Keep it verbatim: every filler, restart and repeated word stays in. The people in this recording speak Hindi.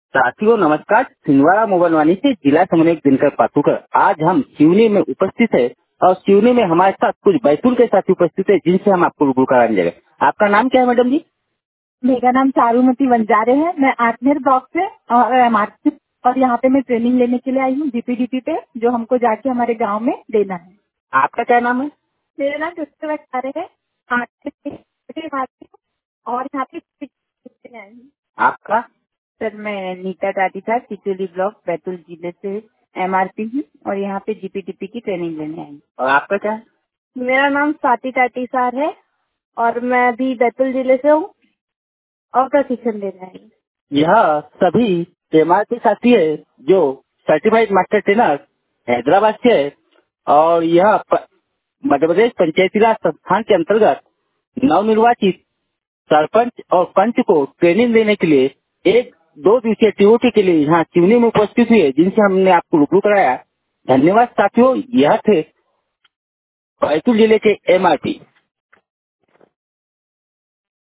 साथियों नमस्कार, छिंदवाड़ा मोबाइल वाणी से जिला समन्वयक दिनकर पातुकर। आज हम सिवनी में उपस्थित है और सिवनी में हमारे साथ कुछ बैतूल के साथी उपस्थित है जिनसे हम आपको रूबरू कराने जाएंगे। आपका नाम क्या है मैडम जी? मेरा नाम चारूमती वंजारे है। मैं आठनेर ब्लॉक से और एमआरसी और यहाँ पे मैं ट्रेनिंग लेने के लिए आई हूँ जीपीडीपी पे, जो हमको जाके हमारे गांव में देना है। आपका क्या नाम है? मेरा नाम कृष्ण वंजारे है। आठनेर से एमआरसी और यहाँ पे जीपीडीपी आई हूँ। आपका? सर मैं नीता टाटी था, चिचोली ब्लॉक बैतूल जिले से एमआरसी हूँ और यहाँ पे जीपीडीपी की ट्रेनिंग लेने आई हूँ। और आपका क्या है? मेरा नाम स्वाति टाटी सार है और मैं अभी बैतूल जिले से हूँ और प्रशिक्षण लेने आई हूँ। यह सभी एमआर के साथी है जो सर्टिफाइड मास्टर ट्रेनर हैदराबाद से है और यह प- मध्य प्रदेश पंचायती राज संस्थान के अंतर्गत नवनिर्वाचित सरपंच और पंच को ट्रेनिंग देने के लिए एक दो दिवसीय टीओटी के लिए यहाँ सिवनी में उपस्थित हुई है, जिनसे हमने आपको रूबरू कराया। धन्यवाद साथियों, यह थे बैतूल जिले के एमआरटी।